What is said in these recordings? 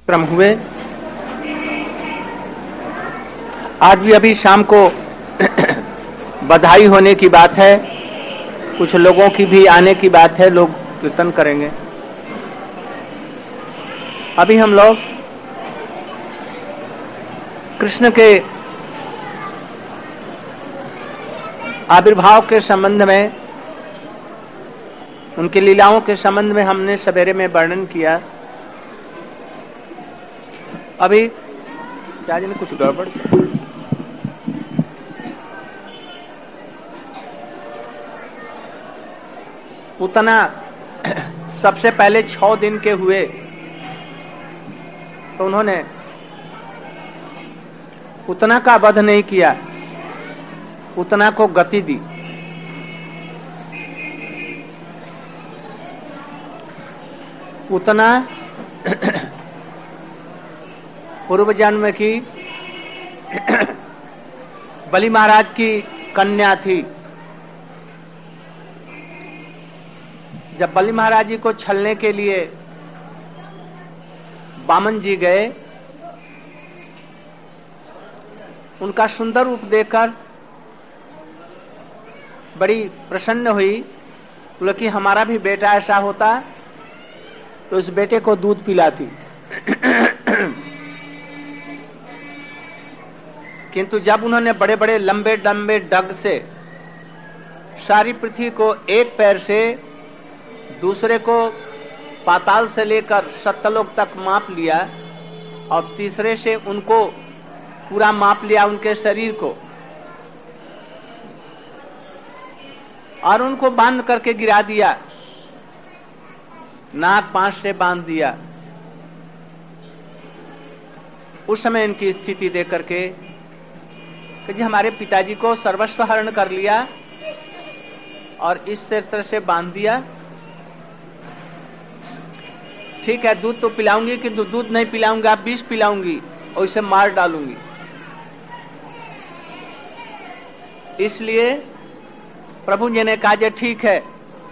क्रम हुए। आज भी अभी शाम को बधाई होने की बात है, कुछ लोगों की भी आने की बात है, लोग कीर्तन करेंगे। अभी हम लोग कृष्ण के आविर्भाव के संबंध में, उनकी लीलाओं के संबंध में हमने सवेरे में वर्णन किया। अभी क्या जाने कुछ गड़बड़ से उतना सबसे पहले 6 दिन के हुए तो उन्होंने उतना का वध नहीं किया, उतना को गति दी। उतना पूर्व जन्म की बलि महाराज की कन्या थी। जब बलि महाराज जी को छलने के लिए वामन जी गए, उनका सुंदर रूप देखकर बड़ी प्रसन्न हुई। बोले कि हमारा भी बेटा ऐसा होता तो उस बेटे को दूध पिलाती। किंतु जब उन्होंने बड़े बड़े लंबे लंबे डग से सारी पृथ्वी को एक पैर से दूसरे को पाताल से लेकर सत्यलोक तक माप लिया और तीसरे से उनको पूरा माप लिया, उनके शरीर को, और उनको बांध करके गिरा दिया, नाक पांच से बांध दिया। उस समय इनकी स्थिति देख करके कि जी हमारे पिताजी को सर्वस्व हरण कर लिया और इस तरह से बांध दिया। ठीक है, दूध तो पिलाऊंगी, किंतु दूध नहीं पिलाऊंगी, आप विष पिलाऊंगी और इसे मार डालूंगी। इसलिए प्रभु जी ने कहा, ठीक है,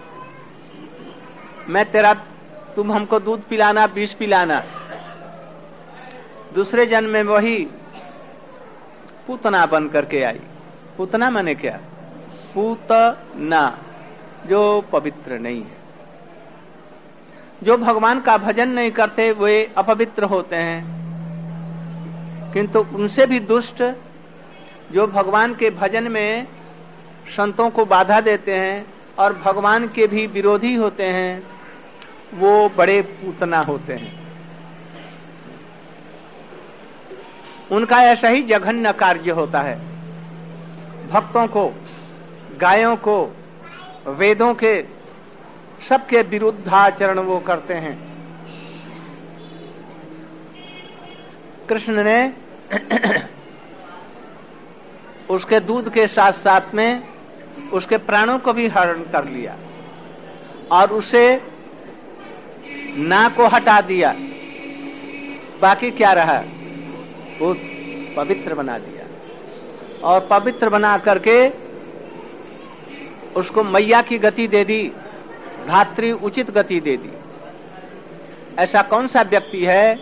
मैं तुम हमको दूध पिलाना, विष पिलाना। दूसरे जन्म में वही पूतना बन करके आई। पूतना माने क्या? पूतना, जो पवित्र नहीं है, जो भगवान का भजन नहीं करते वे अपवित्र होते हैं। किंतु उनसे भी दुष्ट जो भगवान के भजन में संतों को बाधा देते हैं और भगवान के भी विरोधी होते हैं, वो बड़े पूतना होते हैं। उनका ऐसा ही जघन्य कार्य होता है। भक्तों को, गायों को, वेदों के सबके विरुद्ध आचरण वो करते हैं। कृष्ण ने उसके दूध के साथ साथ में उसके प्राणों को भी हरण कर लिया और उसे नाक को हटा दिया। बाकी क्या रहा? वो पवित्र बना दिया और पवित्र बना करके उसको मैया की गति दे दी, धात्री उचित गति दे दी। ऐसा कौन सा व्यक्ति है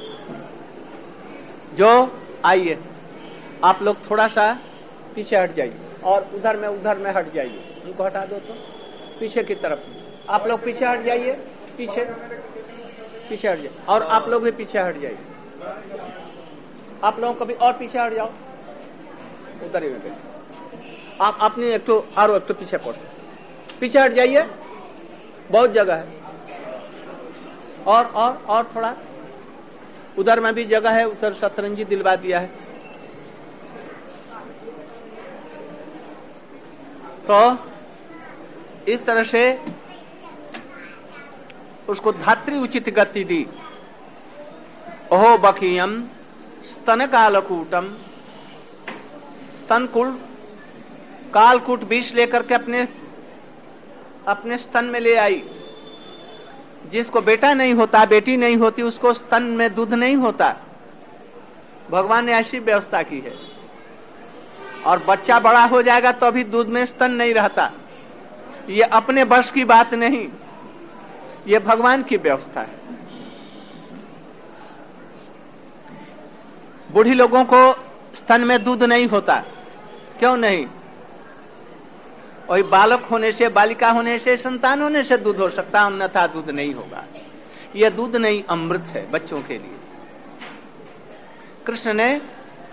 जो, आइए आप लोग थोड़ा सा पीछे हट जाइए और उधर में हट जाइए, उनको हटा दो तो पीछे की तरफ। आप लोग पीछे हट जाइए, पीछे हट जाइए, और आप लोग भी पीछे हट जाइए। आप लोगों को भी और पीछे हट जाओ, उधर ही में आप अपनी एक तो पीछे पीछे हट जाइए, बहुत जगह है। और थोड़ा उधर में भी जगह है, उधर शतरंजी दिलवा दिया है। तो इस तरह से उसको धात्री उचित गति दी। ओहो बखियम स्तन कालकूटम, स्तनकूट कालकूट विष लेकर के अपने स्तन में ले आई। जिसको बेटा नहीं होता, बेटी नहीं होती, उसको स्तन में दूध नहीं होता। भगवान ने ऐसी व्यवस्था की है। और बच्चा बड़ा हो जाएगा तो अभी दूध में स्तन नहीं रहता। ये अपने बस की बात नहीं, ये भगवान की व्यवस्था है। बूढ़ी लोगों को स्तन में दूध नहीं होता, क्यों नहीं? वही बालक होने से, बालिका होने से, संतान होने से दूध हो सकता, अन्यथा दूध नहीं होगा। यह दूध नहीं, अमृत है बच्चों के लिए। कृष्ण ने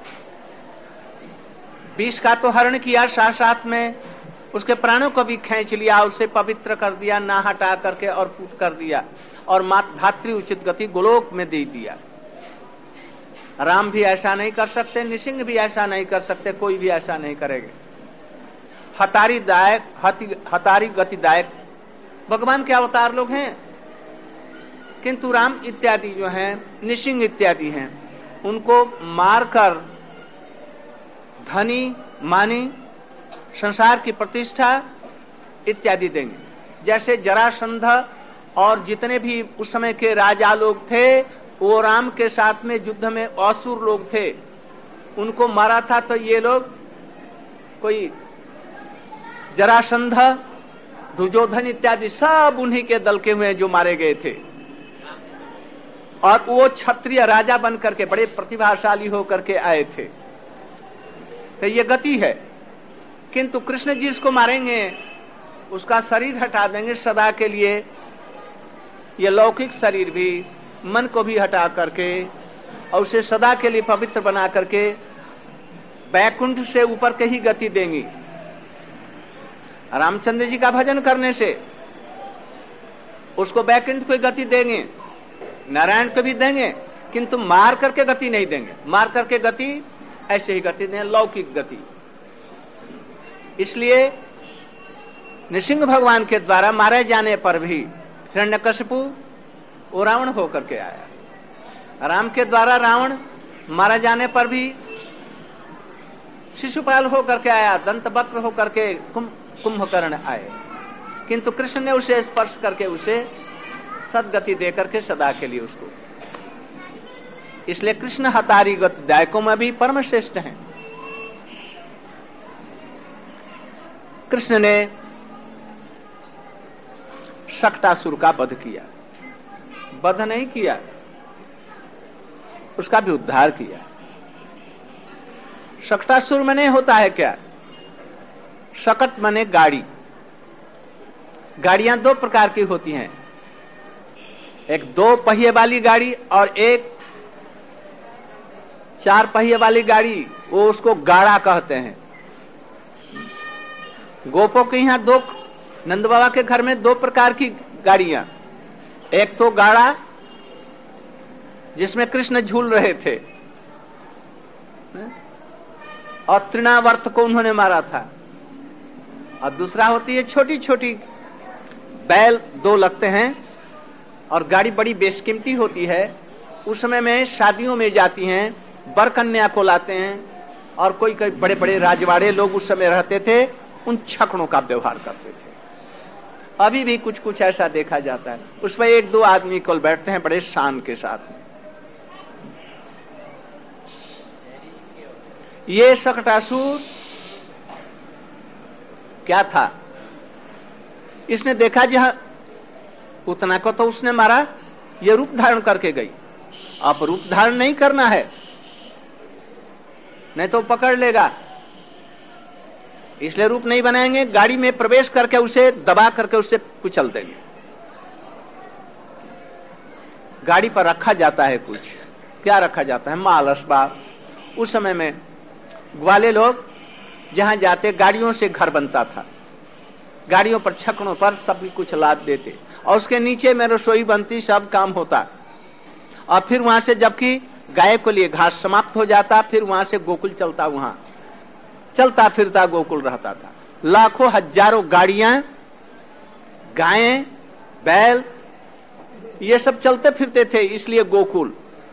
विष का तो हरण किया, साथ साथ में उसके प्राणों को भी खींच लिया, उसे पवित्र कर दिया, ना हटा करके और पूत कर दिया, और धात्री उचित गति गोलोक में दे दिया। राम भी ऐसा नहीं कर सकते, नृसिंह भी ऐसा नहीं कर सकते, कोई भी ऐसा नहीं करेंगे। हतारी गतिदायक भगवान के अवतार लोग हैं, किंतु राम इत्यादि जो हैं, नृसिंह इत्यादि हैं, उनको मारकर धनी मानी, संसार की प्रतिष्ठा इत्यादि देंगे। जैसे जरासंध और जितने भी उस समय के राजा लोग थे, वो राम के साथ में युद्ध में असुर लोग थे, उनको मारा था। तो ये लोग कोई जरासंध, दुर्योधन इत्यादि सब उन्हीं के दल के हुए जो मारे गए थे, और वो क्षत्रिय राजा बन करके बड़े प्रतिभाशाली होकर के आए थे। तो ये गति है। किंतु कृष्ण जी इसको मारेंगे, उसका शरीर हटा देंगे सदा के लिए। ये लौकिक शरीर भी, मन को भी हटा करके और उसे सदा के लिए पवित्र बना करके बैकुंठ से ऊपर के ही गति देंगी। रामचंद्र जी का भजन करने से उसको बैकुंठ को गति देंगे, नारायण को भी देंगे, किंतु मार करके गति नहीं देंगे। मार करके गति ऐसे ही गति देंगे, लौकिक गति। इसलिए नृसिंह भगवान के द्वारा मारे जाने पर भी हिरण्यकशिपु वो रावण होकर के आया। राम के द्वारा रावण मारा जाने पर भी शिशुपाल होकर के आया, दंतवक्र होकर के कुंभकर्ण आए, किंतु कृष्ण ने उसे स्पर्श करके उसे सदगति दे करके सदा के लिए उसको। इसलिए कृष्ण हतारी गतिदायकों में भी परम श्रेष्ठ हैं। कृष्ण ने शक्टासुर का वध किया, वध नहीं किया, उसका भी उद्धार किया। शक्टासुर मने होता है क्या? शकट मने गाड़ी। गाड़ियां दो प्रकार की होती हैं, एक 2 पहिए वाली गाड़ी और एक 4 पहिए वाली गाड़ी, वो उसको गाड़ा कहते हैं। गोपों के यहाँ नंद बाबा के घर में 2 प्रकार की गाड़ियां, एक तो गाड़ा जिसमें कृष्ण झूल रहे थे और तृणावर्त को उन्होंने मारा था, और दूसरा होती है छोटी छोटी बैल 2 लगते हैं, और गाड़ी बड़ी बेशकीमती होती है। उस समय में शादियों में जाती हैं, वर कन्या को लाते हैं, और कोई कोई बड़े बड़े राजवाड़े लोग उस समय रहते थे, उन छकड़ों का व्यवहार करते थे। अभी भी कुछ कुछ ऐसा देखा जाता है, उसमें 1-2 आदमी को बैठते हैं बड़े शान के साथ। ये शकटासुर क्या था? इसने देखा जहां उतना को तो उसने मारा, ये रूप धारण करके गई। अब रूप धारण नहीं करना है, नहीं तो पकड़ लेगा, इसलिए रूप नहीं बनाएंगे। गाड़ी में प्रवेश करके उसे दबा करके उससे कुचल देंगे। गाड़ी पर रखा जाता है कुछ, क्या रखा जाता है? माल असबाब। उस समय में ग्वाले लोग जहां जाते, गाड़ियों से घर बनता था, गाड़ियों पर छकड़ों पर सब कुछ लाद देते, और उसके नीचे में रसोई बनती, सब काम होता। और फिर वहां से जबकि गाय को लिए घास समाप्त हो जाता, फिर वहां से गोकुल चलता, वहां चलता फिरता गोकुल रहता था। लाखों हजारों गाड़ियां, गायें, बैल, ये सब चलते फिरते थे, इसलिए गोकुल।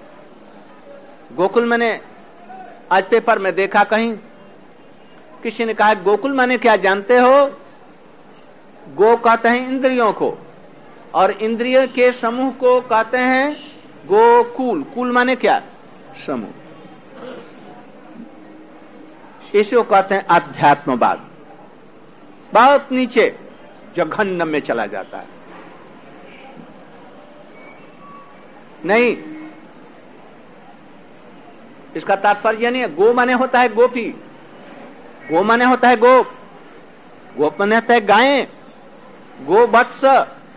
गोकुल मैंने आज पेपर में देखा, कहीं किसी ने कहा गोकुल माने क्या जानते हो? गो कहते हैं इंद्रियों को, और इंद्रिय के समूह को कहते हैं गोकुल। कुल माने क्या? समूह। इसे कहते हैं अध्यात्मवाद। बहुत नीचे जघन्य में चला जाता है। नहीं, इसका तात्पर्य नहीं है। गो माने होता है गोपी, गो माने होता है गोप, गोप माने होता है गायें, गो वत्स,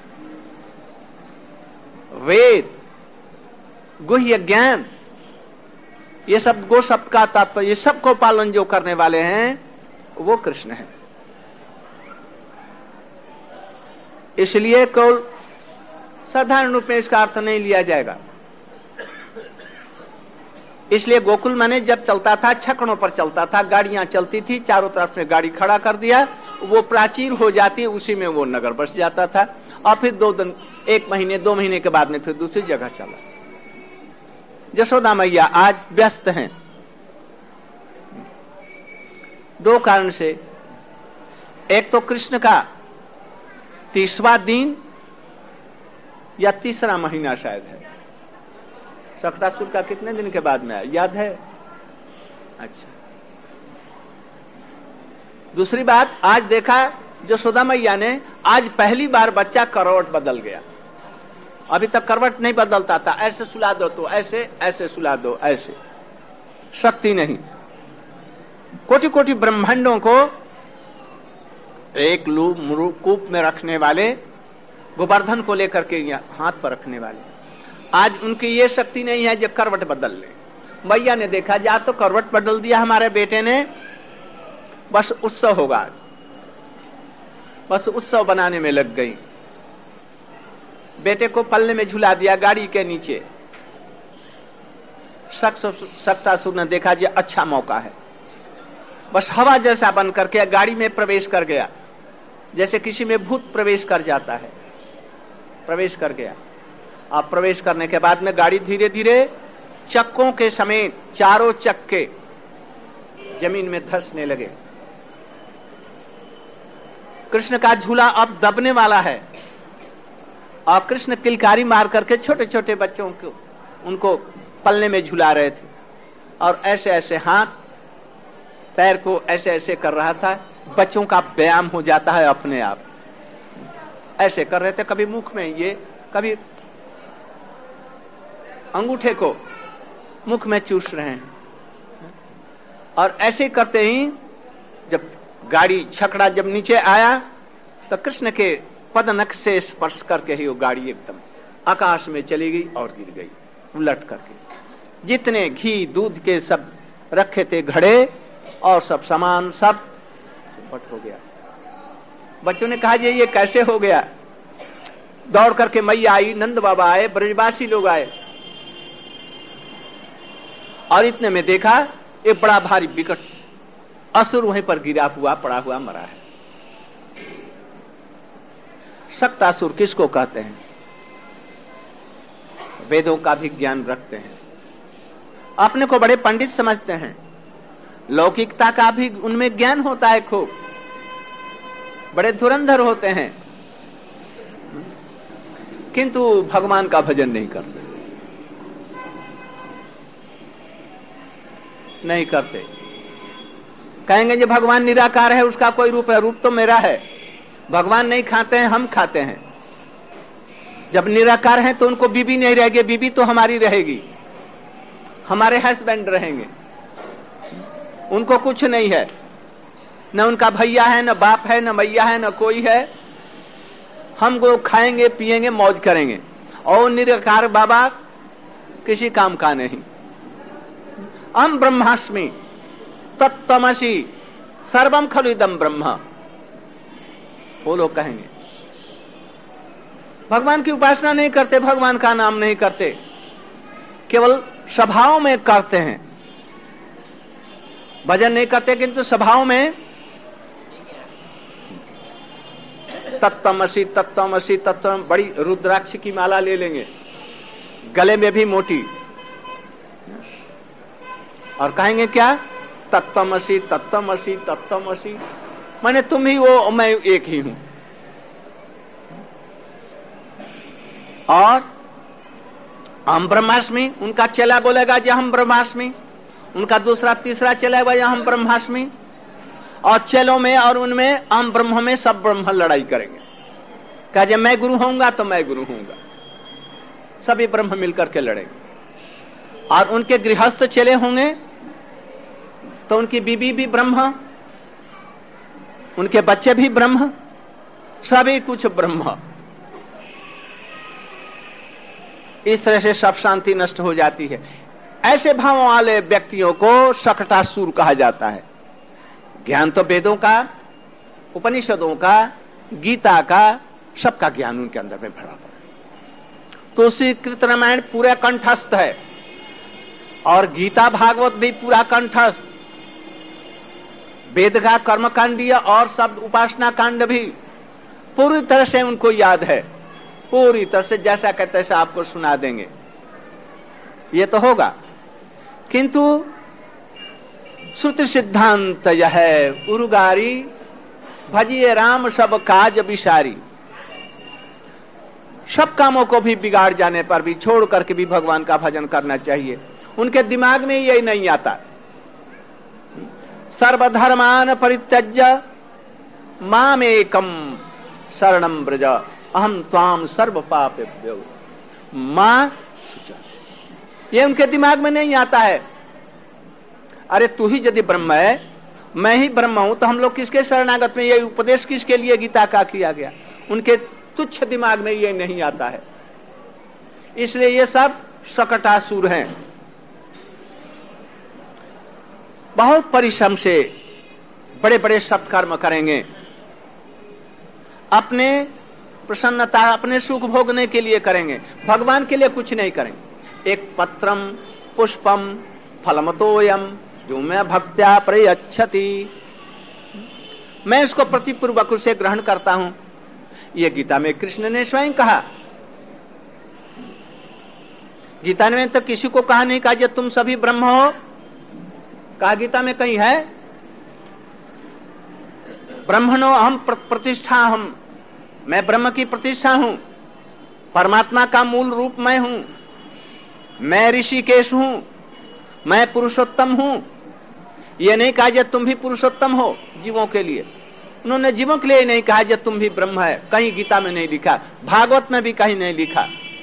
वेद, गुह्य ज्ञान, ये सब गो शब्द का तात्पर्य, ये सबको पालन जो करने वाले हैं वो कृष्ण है। इसलिए केवल साधारण रूप में इसका अर्थ नहीं लिया जाएगा। इसलिए गोकुल माने जब चलता था छकड़ों पर चलता था, गाड़ियां चलती थी, चारों तरफ से गाड़ी खड़ा कर दिया, वो प्राचीर हो जाती, उसी में वो नगर बस जाता था और फिर 2 दिन 1 महीने 2 महीने के बाद में फिर दूसरी जगह चला। यशोदा मैया आज व्यस्त हैं 2 कारण से। एक तो कृष्ण का 30वां दिन या 3रा महीना शायद है। शक्तासुर का कितने दिन के बाद में आया याद है? अच्छा, दूसरी बात आज देखा यशोदा मैया ने, आज पहली बार बच्चा करवट बदल गया। अभी तक करवट नहीं बदलता था, ऐसे सुला दो तो ऐसे, ऐसे सुला दो ऐसे, शक्ति नहीं। कोटि कोटि ब्रह्मांडों को एक कूप में रखने वाले, गोवर्धन को लेकर के हाथ पर रखने वाले, आज उनकी ये शक्ति नहीं है जो करवट बदल ले। मैया ने देखा जा तो करवट बदल दिया हमारे बेटे ने, बस उत्सव होगा, बस उत्सव बनाने में लग गई। बेटे को पल्ले में झुला दिया गाड़ी के नीचे। शक्तासुर ने देखा जो अच्छा मौका है, बस हवा जैसा बन करके गाड़ी में प्रवेश कर गया, जैसे किसी में भूत प्रवेश कर जाता है, प्रवेश कर गया। अब प्रवेश करने के बाद में गाड़ी धीरे धीरे चक्कों के समेत चारों चक्के जमीन में धंसने लगे। कृष्ण का झूला अब दबने वाला है और कृष्ण किलकारी मार करके छोटे छोटे बच्चों को उनको पल्ले में झुला रहे थे और ऐसे ऐसे हाथ पैर को ऐसे ऐसे कर रहा था। बच्चों का व्यायाम हो जाता है अपने आप, ऐसे कर रहे थे, कभी मुख में ये, कभी अंगूठे को मुख में चूस रहे हैं। और ऐसे करते ही जब गाड़ी छकड़ा जब नीचे आया तो कृष्ण के पदनख से स्पर्श करके ही वो गाड़ी एकदम आकाश में चली गई और गिर गई उलट करके। जितने घी दूध के सब रखे थे घड़े और सब सामान सब चौपट हो गया। बच्चों ने कहा ये कैसे हो गया? दौड़ करके मैया आई, नंद बाबा आए, ब्रजवासी लोग आए और इतने में देखा एक बड़ा भारी विकट असुर वहीं पर गिरा हुआ पड़ा हुआ मरा है। शक्तासुर किसको कहते हैं? वेदों का भी ज्ञान रखते हैं, अपने को बड़े पंडित समझते हैं, लौकिकता का भी उनमें ज्ञान होता है खूब, बड़े धुरंधर होते हैं, किंतु भगवान का भजन नहीं करते, नहीं करते। कहेंगे जो भगवान निराकार है, उसका कोई रूप है, रूप तो मेरा है। भगवान नहीं खाते हैं, हम खाते हैं। जब निराकार हैं तो उनको बीबी नहीं रहेगी, बीबी तो हमारी रहेगी, हमारे हस्बैंड रहेंगे, उनको कुछ नहीं है, न उनका भैया है, न बाप है, न मैया है, न कोई है। हम वो खाएंगे पिएंगे मौज करेंगे, और निराकार बाबा किसी काम का नहीं। अहम ब्रह्मास्मि तत्त्वमसि सर्वम खलु इदं ब्रह्म, वो लोग कहेंगे। भगवान की उपासना नहीं करते, भगवान का नाम नहीं करते, केवल सभाओं में करते हैं, भजन नहीं करते, किंतु सभाओं में तत्त्वमसि तत्त्वमसि तत्त्व, बड़ी रुद्राक्ष की माला ले लेंगे, गले में भी मोटी, और कहेंगे क्या? तत्त्वमसि तत्त्वमसि तत्त्वमसि, माने तुम ही वो, मैं एक ही हूं। और हम ब्रह्मास्मि, उनका चेला बोलेगा जो हम ब्रह्मास्मि, उनका दूसरा तीसरा चेला बोलेगा हम ब्रह्मास्मि, और चेलों में और उनमें हम ब्रह्म में सब ब्रह्म लड़ाई करेंगे। कहा जब मैं गुरु होऊंगा तो मैं गुरु होऊंगा, सभी ब्रह्म मिलकर के लड़ेंगे। और उनके गृहस्थ चले होंगे तो उनकी बीबी भी ब्रह्म, उनके बच्चे भी ब्रह्म, सभी कुछ ब्रह्म। इस तरह से सब शांति नष्ट हो जाती है। ऐसे भावों वाले व्यक्तियों को शकटासुर कहा जाता है। ज्ञान तो वेदों का, उपनिषदों का, गीता का, सबका ज्ञान उनके अंदर में भरा पड़ा। तुलसीकृत रामायण पूरा कंठस्थ है और गीता भागवत भी पूरा कंठस्थ, वेद का कर्मकांडीय और शब्द उपासना कांड भी पूरी तरह से उनको याद है, पूरी तरह से जैसा कहते तैसा आपको सुना देंगे। ये तो होगा, किंतु श्रुति सिद्धांत यह है उरुगारी, भजिए राम सब काज विसारी। सब कामों को भी बिगाड़ जाने पर भी छोड़ करके भी भगवान का भजन करना चाहिए। उनके दिमाग में यही नहीं आता। सर्वधर्मान परित्यज्य मामेकम शरणं व्रज अहम त्वाम सर्व पापेभ्यो मां शुच। ये उनके दिमाग में नहीं आता है। अरे तू ही यदि ब्रह्म है, मैं ही ब्रह्म हूं, तो हम लोग किसके शरणागत में? ये उपदेश किसके लिए गीता का किया गया? उनके तुच्छ दिमाग में ये नहीं आता है, इसलिए ये सब शकटासुर हैं। बहुत परिश्रम से बड़े बड़े सत्कर्म करेंगे, अपने प्रसन्नता, अपने सुख भोगने के लिए करेंगे, भगवान के लिए कुछ नहीं करेंगे। एक पत्रम पुष्पम फलमतोयम जो मैं भक्त्या प्रयच्छति, मैं इसको प्रतिपूर्वक उसे ग्रहण करता हूं। ये गीता में कृष्ण ने स्वयं कहा। गीता में तो किसी को कहा नहीं, कहा जब तुम सभी ब्रह्म हो, कहा गीता में कहीं है? ब्रह्मणो हम प्रतिष्ठा, हम मैं ब्रह्म की प्रतिष्ठा हूं, परमात्मा का मूल रूप मैं हूं, मैं ऋषिकेश हूं, मैं पुरुषोत्तम हूं। ये नहीं कहा जब तुम भी पुरुषोत्तम हो जीवों के लिए। उन्होंने जीवों के लिए नहीं कहा जब तुम भी ब्रह्म है, कहीं गीता में नहीं लिखा, भागवत में भी कहीं नहीं लिखा।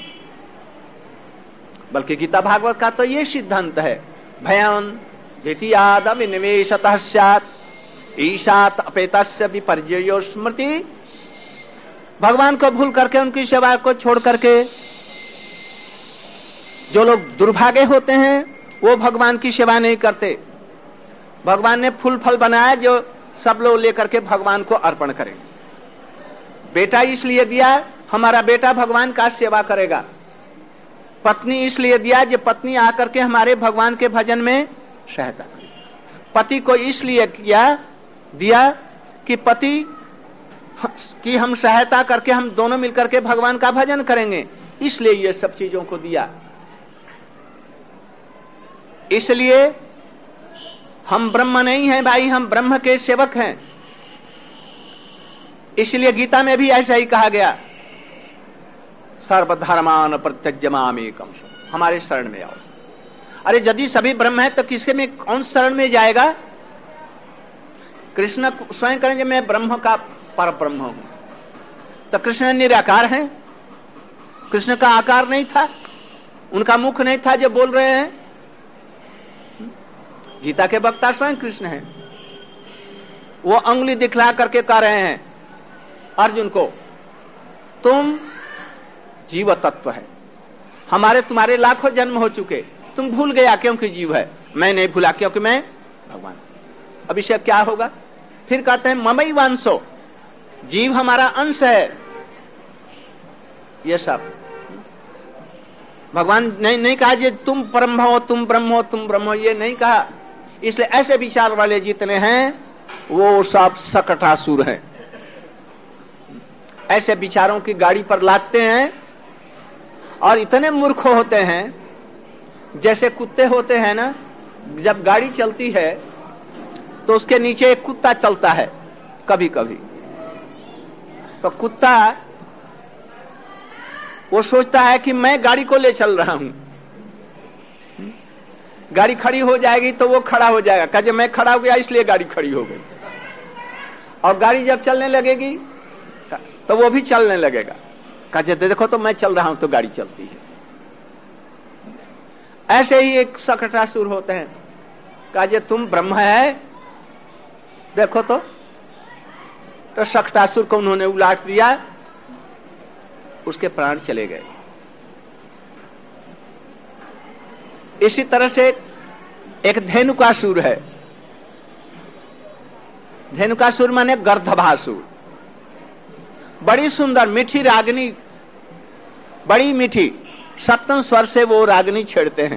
बल्कि गीता भागवत का तो ये सिद्धांत है, भयं द्वितीयाद विनिवेशतः स्यात् ईशात अपेतस्य विपर्ययो स्मृति। भगवान को भूल करके, उनकी सेवा को छोड़ करके जो लोग दुर्भागे होते हैं वो भगवान की सेवा नहीं करते। भगवान ने फूल फल बनाया जो सब लोग लेकर के भगवान को अर्पण करें। बेटा इसलिए दिया, हमारा बेटा भगवान का सेवा करेगा। पत्नी इसलिए दिया जो पत्नी आकर के हमारे भगवान के भजन में सहायता करे। पति को इसलिए दिया कि पति की हम सहायता करके हम दोनों मिलकर के भगवान का भजन करेंगे, इसलिए ये सब चीजों को दिया। इसलिए हम ब्रह्म नहीं हैं भाई, हम ब्रह्म के सेवक हैं। इसलिए गीता में भी ऐसा ही कहा गया, सर्वधर्मान परित्यज्य मामेकम शरणं, हमारे शरण में आओ। अरे यदि सभी ब्रह्म है तो किसके में कौन शरण में जाएगा? कृष्ण स्वयं करेंगे मैं ब्रह्म का पर ब्रह्म हूं, तो कृष्ण निराकार हैं। कृष्ण का आकार नहीं था, उनका मुख नहीं था जो बोल रहे हैं। गीता के वक्ता स्वयं कृष्ण हैं। वो अंगुली दिखला करके कह रहे हैं अर्जुन को, तुम जीव तत्व है, हमारे तुम्हारे लाखों जन्म हो चुके, तुम भूल गया क्योंकि जीव है, मैं नहीं भूला क्योंकि मैं भगवान। अब इससे क्या होगा? फिर कहते हैं ममैवांशो, जीव हमारा अंश है। ये सब भगवान नहीं कहा जे तुम ब्रह्म हो, तुम ब्रह्म हो, तुम ब्रह्म हो, ये नहीं कहा। इसलिए ऐसे विचार वाले जितने हैं वो सब शकटासुर हैं। ऐसे विचारों की गाड़ी पर लादते हैं और इतने मूर्ख होते हैं, जैसे कुत्ते होते हैं ना, जब गाड़ी चलती है तो उसके नीचे एक कुत्ता चलता है कभी कभी, तो कुत्ता वो सोचता है कि मैं गाड़ी को ले चल रहा हूं, गाड़ी खड़ी हो जाएगी तो वो खड़ा हो जाएगा, कहे मैं खड़ा हो गया इसलिए गाड़ी खड़ी हो गई। और गाड़ी जब चलने लगेगी तो वो भी चलने लगेगा, कहे देखो तो मैं चल रहा हूं तो गाड़ी चलती है। ऐसे ही एक शकटासुर होते हैं, कहा जे तुम ब्रह्म है, देखो तो शकटासुर को उन्होंने उलाट दिया, उसके प्राण चले गए। इसी तरह से एक धेनुकासुर है। धेनुकासुर माने गर्दभासुर, बड़ी सुंदर मीठी रागिनी, बड़ी मीठी सप्तम स्वर से वो रागिनी छेड़ते हैं।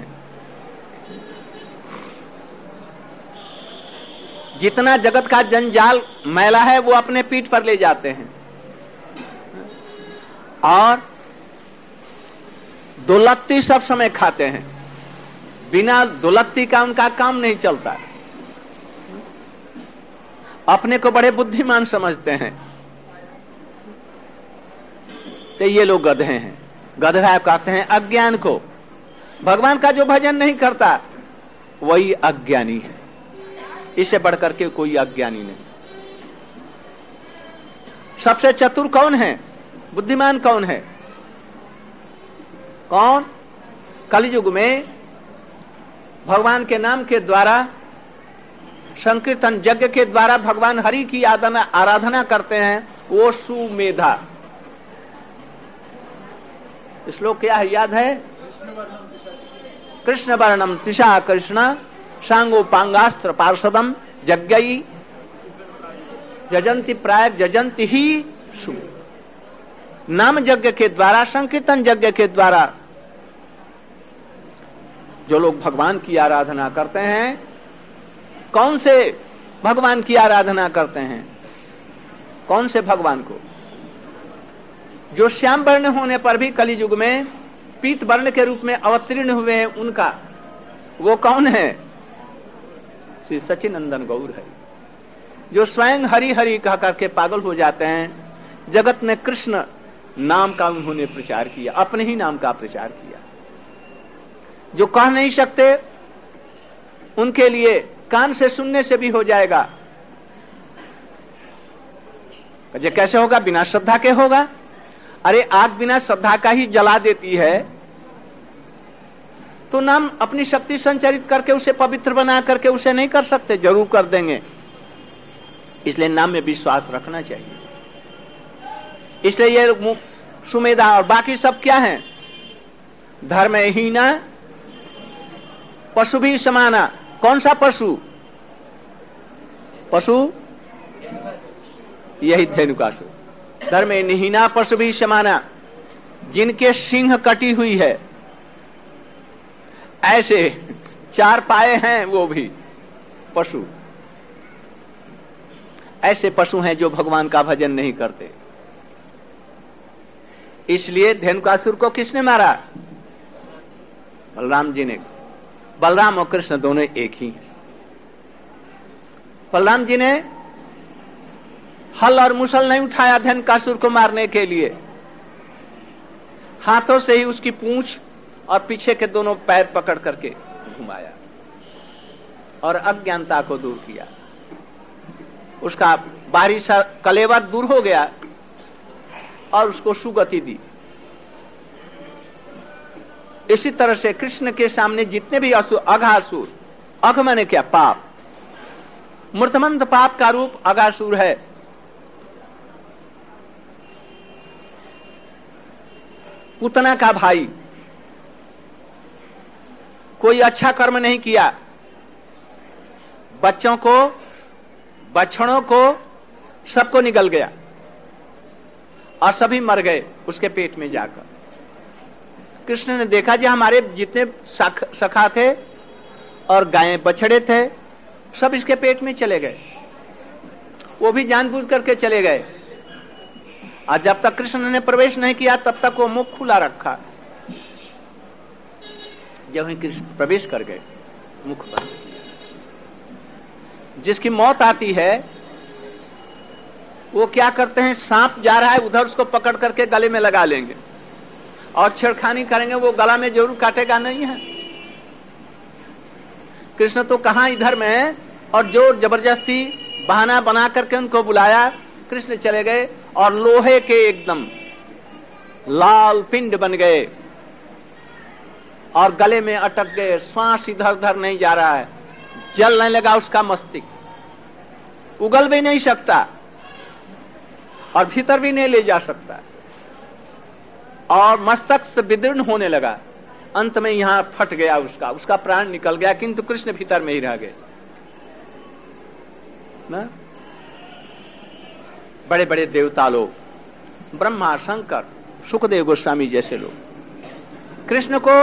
जितना जगत का जंजाल मैला है वो अपने पीठ पर ले जाते हैं, और दुलत्ती सब समय खाते हैं। बिना दुलत्ती का उनका काम नहीं चलता। अपने को बड़े बुद्धिमान समझते हैं। तो ये लोग गधे हैं। गधा कहते हैं अज्ञान को। भगवान का जो भजन नहीं करता वही अज्ञानी है, इससे बढ़कर के कोई अज्ञानी नहीं। सबसे चतुर कौन है, बुद्धिमान कौन है? कौन? कलयुग में भगवान के नाम के द्वारा, संकीर्तन यज्ञ के द्वारा भगवान हरि की आराधना करते हैं, वो सुमेधा। श्लोक क्या है, याद है? कृष्ण वर्णम तिशा कृष्ण सांगो पांगास्त्र पार्षदम यज्ञई जजंती प्राय जजंती ही सु। नाम यज्ञ के द्वारा, संकीर्तन यज्ञ के द्वारा जो लोग भगवान की आराधना करते हैं, कौन से भगवान की आराधना करते हैं? कौन से भगवान को? जो श्याम वर्ण होने पर भी कलियुग में पीत वर्ण के रूप में अवतीर्ण हुए हैं, उनका वो कौन है? श्री सच्चिनंदन गौर है, जो स्वयं हरि हरि कह करके पागल हो जाते हैं। जगत में कृष्ण नाम का उन्होंने प्रचार किया, अपने ही नाम का प्रचार किया। जो कह नहीं सकते उनके लिए कान से सुनने से भी हो जाएगा। ये कैसे होगा? बिना श्रद्धा के होगा। अरे आग बिना श्रद्धा का ही जला देती है, तो नाम अपनी शक्ति संचरित करके उसे पवित्र बना करके उसे नहीं कर सकते? जरूर कर देंगे। इसलिए नाम में विश्वास रखना चाहिए। इसलिए ये सुमेधा और बाकी सब क्या है? धर्महीना पशु भी समाना। कौन सा पशु? पशु यही धेनुकासुर। धर्महीना पशु भी समाना, जिनके सिंह कटी हुई है, ऐसे चार पाए हैं वो भी पशु। ऐसे पशु हैं जो भगवान का भजन नहीं करते। इसलिए धेनुकासुर को किसने मारा? बलराम जी ने। बलराम और कृष्ण दोनों एक ही हैं। बलराम जी ने हल और मुसल नहीं उठाया धेनुकासुर को मारने के लिए, हाथों से ही उसकी पूंछ और पीछे के दोनों पैर पकड़ करके घुमाया और अज्ञानता को दूर किया। उसका बाहरी सा कलेवर दूर हो गया और उसको सुगति दी। इसी तरह से कृष्ण के सामने जितने भी असुर, अघासुर, अघ माने क्या? पाप। मूर्तमंत पाप का रूप अघासुर है। पूतना का भाई, कोई अच्छा कर्म नहीं किया, बच्चों को, बछड़ों को सबको निगल गया और सभी मर गए उसके पेट में जाकर। कृष्ण ने देखा जी हमारे जितने सखा थे और गायें बछड़े थे सब इसके पेट में चले गए, वो भी जानबूझ करके चले गए। और जब तक कृष्ण ने प्रवेश नहीं किया तब तक वो मुख खुला रखा। जब ही कृष्ण प्रवेश कर गए मुख बंद किया। जिसकी मौत आती है वो क्या करते हैं? सांप जा रहा है उधर, उसको पकड़ करके गले में लगा लेंगे और छेड़खानी करेंगे। वो गला में जरूर काटेगा नहीं है। कृष्ण तो कहां इधर में है, और जोर जबरदस्ती बहाना बना करके उनको बुलाया। कृष्ण चले गए और लोहे के एकदम लाल पिंड बन गए और गले में अटक गए, श्वास इधर उधर नहीं जा रहा है, जलने लगा उसका मस्तिष्क, उगल भी नहीं सकता और भीतर भी नहीं ले जा सकता, और मस्तक विदीर्ण होने लगा। अंत में यहां फट गया, उसका प्राण निकल गया, किंतु कृष्ण भीतर में ही रह गए ना। बड़े बड़े देवता लोग, ब्रह्मा, शंकर, सुखदेव गोस्वामी जैसे लोग कृष्ण को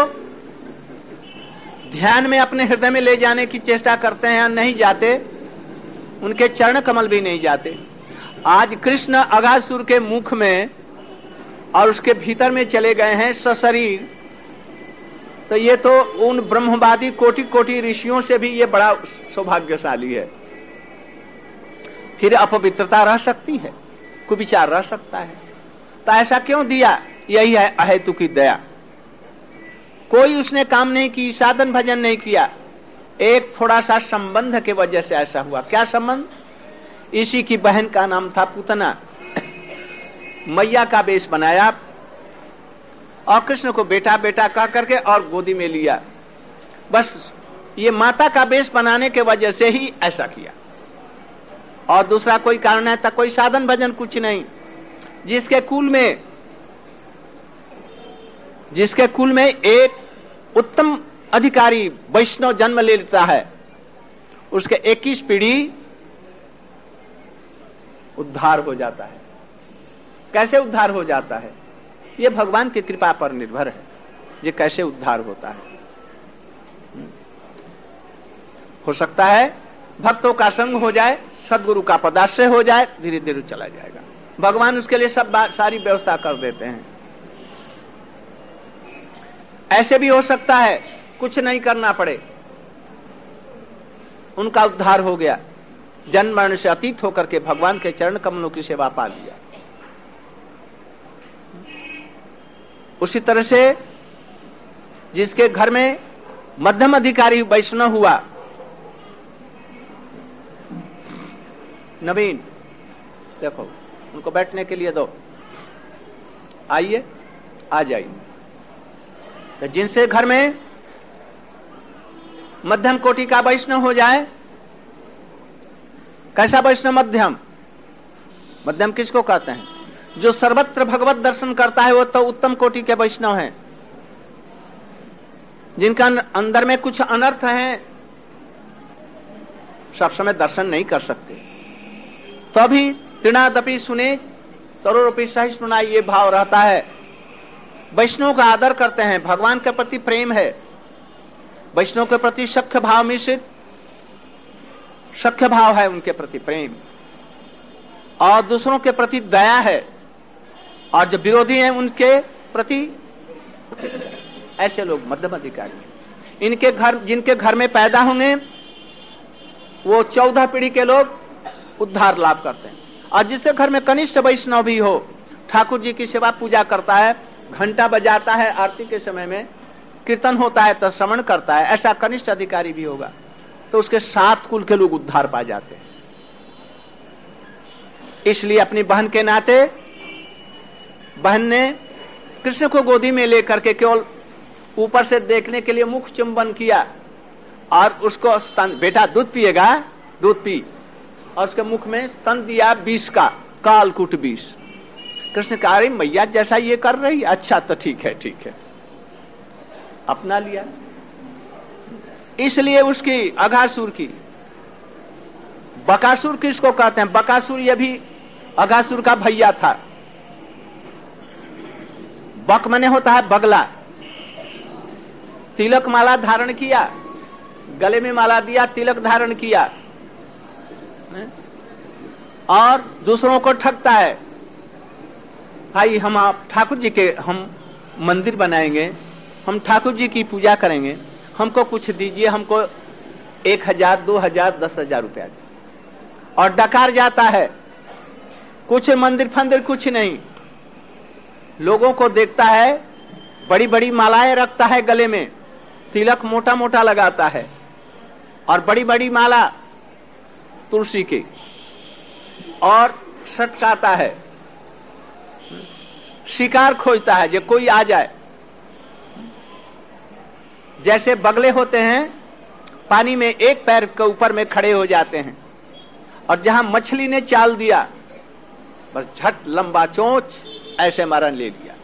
ध्यान में अपने हृदय में ले जाने की चेष्टा करते हैं, नहीं जाते, उनके चरण कमल भी नहीं जाते। आज कृष्ण अघासुर के मुख में और उसके भीतर में चले गए हैं सशरीर, तो ये तो उन ब्रह्मवादी कोटि कोटि ऋषियों से भी ये बड़ा सौभाग्यशाली है। फिर अपवित्रता रह सकती है, कुविचार रह सकता है, तो ऐसा क्यों दिया? यही है अहेतु की दया। कोई उसने काम नहीं की, साधन भजन नहीं किया, एक थोड़ा सा संबंध के वजह से ऐसा हुआ। क्या संबंध? इसी की बहन का नाम था पूतना, मैया का वेश बनाया और कृष्ण को बेटा बेटा कह करके और गोदी में लिया। बस ये माता का वेश बनाने के वजह से ही ऐसा किया, और दूसरा कोई कारण है? तक कोई साधन भजन कुछ नहीं। जिसके कुल में एक उत्तम अधिकारी वैष्णव जन्म ले लेता है, उसके 21 पीढ़ी उद्धार हो जाता है। कैसे उद्धार हो जाता है? ये भगवान की कृपा पर निर्भर है, ये कैसे उद्धार होता है। हो सकता है भक्तों का संग हो जाए, सदगुरु का पदाश्रय हो जाए, धीरे धीरे चला जाएगा। भगवान उसके लिए सारी व्यवस्था कर देते हैं। ऐसे भी हो सकता है कुछ नहीं करना पड़े, उनका उद्धार हो गया, जन्म मरण से अतीत होकर के भगवान के चरण कमलों की सेवा पा लिया। उसी तरह से जिसके घर में मध्यम अधिकारी वैष्णव हुआ, नवीन देखो उनको बैठने के लिए दो, आइए, आ जाइए। तो जिनसे घर में मध्यम कोटि का वैष्णव हो जाए, कैसा वैष्णव? मध्यम। मध्यम किसको कहते हैं? जो सर्वत्र भगवत दर्शन करता है वो तो उत्तम कोटि के वैष्णव हैं। जिनका अंदर में कुछ अनर्थ है, सब समय दर्शन नहीं कर सकते, तो भी तृणादपि सुने तरोरपि सहिष्णुना, ये भाव रहता है। वैष्णव का आदर करते हैं, भगवान के प्रति प्रेम है, वैष्णव के प्रति सख्य भाव मिश्रित सख्य भाव है, उनके प्रति प्रेम, और दूसरों के प्रति दया है, और जो विरोधी हैं उनके प्रति, ऐसे लोग मध्यम अधिकारी। इनके घर, जिनके घर में पैदा होंगे वो 14 पीढ़ी के लोग उद्धार लाभ करते हैं। और जिसके घर में कनिष्ठ वैष्णव भी हो, ठाकुर जी की सेवा पूजा करता है, घंटा बजाता है, आरती के समय में कीर्तन होता है तो श्रवण करता है, ऐसा कनिष्ठ अधिकारी भी होगा, तो उसके 7 कुल के लोग उद्धार पा जाते हैं। इसलिए अपनी बहन के नाते बहन ने कृष्ण को गोदी में लेकर के केवल ऊपर से देखने के लिए मुख चुंबन किया और उसको स्तन, बेटा दूध पिएगा, दूध पी, और उसके मुख में स्तन दिया 20 का, कालकूट 20। कृष्ण कहा, अरे मैया जैसा ये कर रही, अच्छा तो ठीक है, ठीक है, अपना लिया। इसलिए उसकी अघासुर की, बकासुर किसको कहते हैं? बकासुर ये भी अघासुर का भैया था। बक मने होता है बगला। तिलक माला धारण किया, गले में माला दिया, तिलक धारण किया, और दूसरों को ठगता है, भाई हम आप ठाकुर जी के हम मंदिर बनाएंगे, हम ठाकुर जी की पूजा करेंगे, हमको कुछ दीजिए, हमको 1000, 2000, 10,000 रुपया, और डकार जाता है। कुछ मंदिर फंदिर कुछ नहीं, लोगों को देखता है, बड़ी बड़ी मालाएं रखता है गले में, तिलक मोटा मोटा लगाता है, और बड़ी बड़ी माला तुलसी की, और सटकाता है, शिकार खोजता है जो कोई आ जाए। जैसे बगले होते हैं पानी में एक पैर के ऊपर में खड़े हो जाते हैं, और जहां मछली ने चाल दिया बस झट लंबा चोंच ऐसे मरण ले लिया।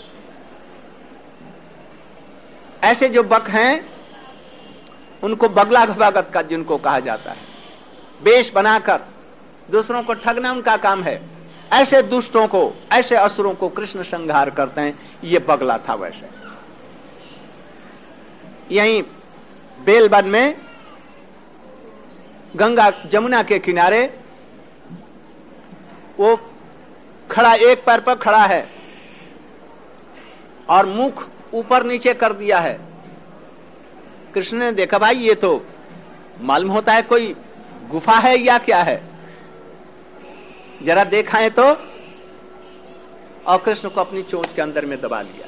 ऐसे जो बक हैं उनको बगला भगत का जिनको कहा जाता है, वेश बनाकर दूसरों को ठगना उनका काम है। ऐसे दुष्टों को, ऐसे असुरों को कृष्ण संहार करते हैं। ये बगला था। वैसे यहीं बेलवन में गंगा जमुना के किनारे वो खड़ा, एक पैर पर खड़ा है और मुख ऊपर नीचे कर दिया है। कृष्ण ने देखा भाई ये तो मालूम होता है कोई गुफा है या क्या है, जरा देखा है तो, और कृष्ण को अपनी चोंच के अंदर में दबा लिया।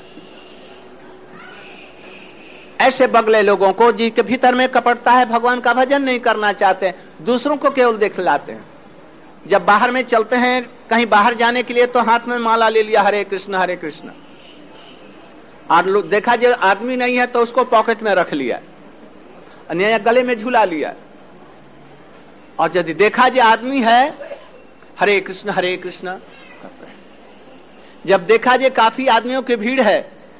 ऐसे बगले लोगों को जिनके भीतर में कपटता है, भगवान का भजन नहीं करना चाहते, दूसरों को केवल दिखलाते हैं। जब बाहर में चलते हैं कहीं बाहर जाने के लिए तो हाथ में माला ले लिया, हरे कृष्ण हरे कृष्ण। और देखा जो आदमी नहीं है तो उसको पॉकेट में रख लिया, अन्य गले में झूला लिया। और यदि देखा जो आदमी है हरे कृष्ण करते हैं। जब देखा जो काफी आदमियों की भीड़ है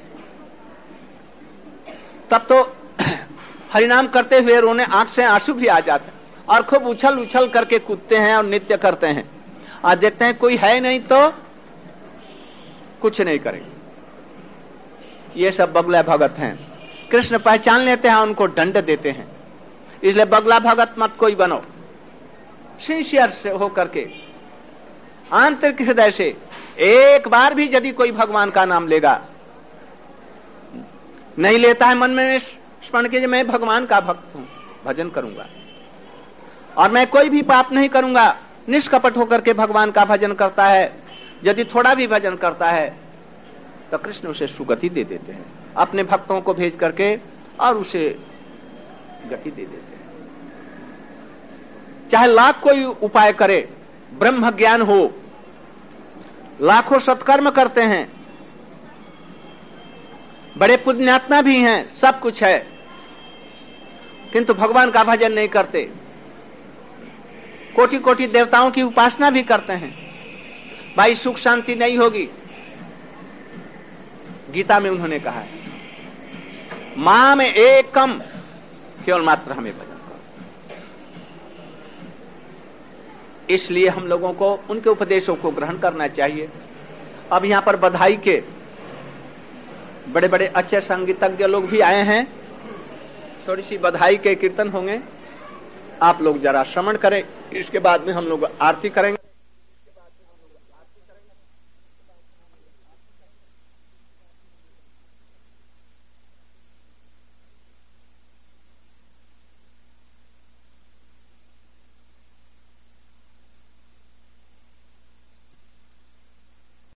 तब तो हरिनाम करते हुए रोने, आंख से आंसू भी आ जाते हैं और खूब उछल उछल करके कूदते हैं और नृत्य करते हैं। आज देखते हैं कोई है नहीं तो कुछ नहीं करेंगे। ये सब बगला भगत हैं। कृष्ण पहचान लेते हैं, उनको दंड देते हैं। इसलिए बगला भगत मत कोई बनो। सिंसियर से होकर के, आंतरिक हृदय से एक बार भी यदि कोई भगवान का नाम लेगा, नहीं लेता है मन में स्मरण के मैं भगवान का भक्त हूं, भजन करूंगा और मैं कोई भी पाप नहीं करूंगा, निष्कपट होकर के भगवान का भजन करता है, यदि थोड़ा भी भजन करता है तो कृष्ण उसे सुगति दे देते हैं, अपने भक्तों को भेज करके और उसे गति दे देते हैं। चाहे लाख कोई उपाय करे, ब्रह्म ज्ञान हो, लाखों सत्कर्म करते हैं, बड़े पुण्यात्मा भी हैं, सब कुछ है, किंतु भगवान का भजन नहीं करते, कोटि कोटि देवताओं की उपासना भी करते हैं, भाई सुख शांति नहीं होगी। गीता में उन्होंने कहा है मां में एकम, केवल मात्र हमें भजन करो। इसलिए हम लोगों को उनके उपदेशों को ग्रहण करना चाहिए। अब यहां पर बधाई के बड़े बड़े अच्छे संगीतज्ञ लोग भी आए हैं, थोड़ी सी बधाई के कीर्तन होंगे, आप लोग जरा श्रवण करें, इसके बाद में हम लोग आरती करेंगे।